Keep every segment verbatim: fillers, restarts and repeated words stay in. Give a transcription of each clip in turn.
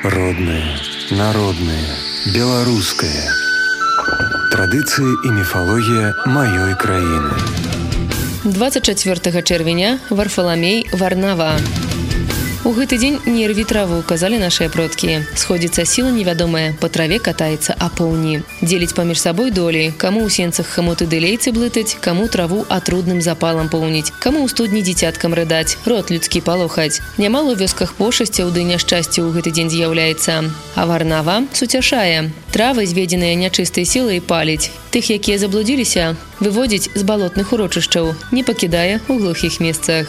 Родное, народное, беларускае. Традыцыі і міфалогія маёй краіны. двадцать чацвёртага чэрвеня Варфаламей Варнава. У гэты дзень не рві траву, казалі нашыя продкі. Сходзіцца сіла невядомая, па траве катаецца апоўні. Дзеліць паміж сабой долі, каму ў сенцах хамуты ды лейцы блытаць, каму траву атрудным запалам поўніць, каму ў студні дзіцяткам рыдаць, род людскі палохаць. Нямала ў вёсках пошасцяў ды няшчасця ў гэты дзень з'яўляецца. А Варнава суцяшае. Травы, зведзеныя нячыстай сілай, паліць. Тых, якія заблудзіліся, выводзіць з балотных урочышчаў, не пакідае ў глухіх месцах.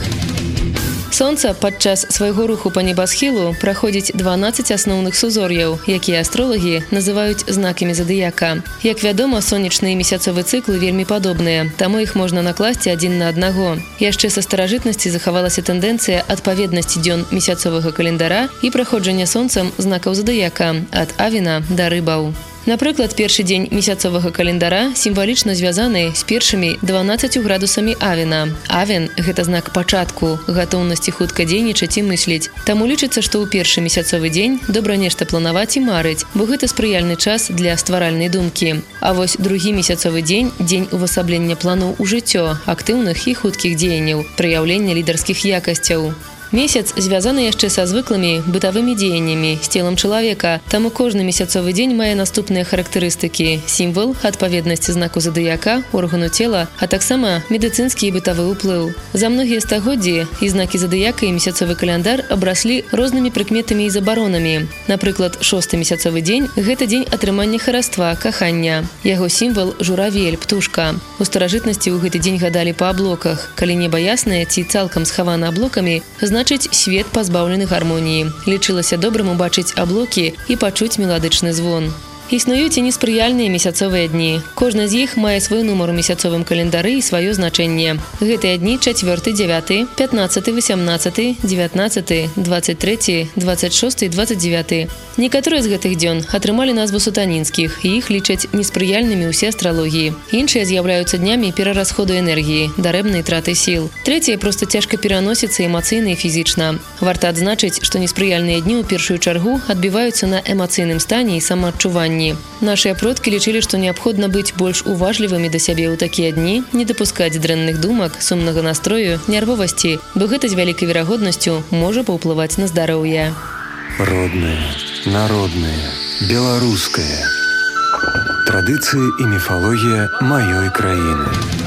Сонца падчас свайго руху па небасхілу праходзіць дванаццаць асноўных сузор'яў, якія астролагі называюць знакамі задыяка. Як вядома, сонечны і месяцовы цыклы вельмі падобныя, таму іх можна накласці адзін на аднаго. Яшчэ са старажытнасці захавалася тэндэнцыя адпаведнасці дзён месяцовага календара і праходжання сонцам знакаў задыяка ад авіна да рыбаў. Напрыклад, першы дзень месяцовага календара сімвалічна звязаны з першымі дванаццаццю градусамі авіна. Авін – гэта знак пачатку, гатоўнасці хутка дзейнічаць і мысліць. Таму лічыцца, што ў першы месяцовы дзень добра нешта планаваць і марыць, бо гэта спрыяльны час для стваральнай думкі. А вось другі месяцовы дзень – дзень увасаблення планоў у жыццё, актыўных і хуткіх дзеянняў, праяўлення лідарскіх якасцяў. Месяц звязаны яшчэ са звыклымі бытавымі дзеяннямі з целам чалавека, таму кожны месяцовы дзень мае наступныя характарыстыкі: сімвал, адпаведнасць знаку задыяка, органу цела, а таксама медыцынскі і бытавы ўплыў. За многія стагоддзі і знакі задыяка і месяцовы каляндар абраслі рознымі прыкметамі і забаронамі. Напрыклад, шосты месяцовы дзень – гэта дзень атрымання хараства, кахання. Яго сімвал – журавель, птушка. У старажытнасці ў гэты дзень гадалі па аблоках. Калі неба яснае ці цалкам схавана аблокамі, значыць, свет пазбаўлены гармоніі. Лічылася добрым убачыць аблокі і пачуць меладычны звон. Існуюць і неспрыяльныя месяцовыя дні. Кожны з іх мае свой нумар у месяцовым календары і сваё значэнне. Гэтыя дні чацвёрты, дзявяты, пятнаццаты, васямнаццаты, дзевятнаццаты, дваццаць трэці, дваццаць шосты і дваццаць дзявяты. Некаторыя з гэтых дзён атрымалі назву сатанінскіх, і іх лічаць неспрыяльнымі ўсе астралогіі. Іншыя з'яўляюцца днямі перарасходу энергіі, дарэмнай траты сіл. Трэція проста цяжка пераносіцца эмацыйна і фізічна. Варта адзначыць, што неспрыяльныя дні ў першую чаргу адбіваюцца на эмацыйным стане і самаадчуванні. Нашыя продкі лічылі, што неабходна быць больш уважлівымі да сябе ў такія дні, не дапускаць дрэнных думак, сумнага настрою, нервовасці, бо гэта з вялікай верагоднасцю можа паўплываць на здароўе. Родное, народное, беларускае. Традыцыі і міфалогія маёй краіны.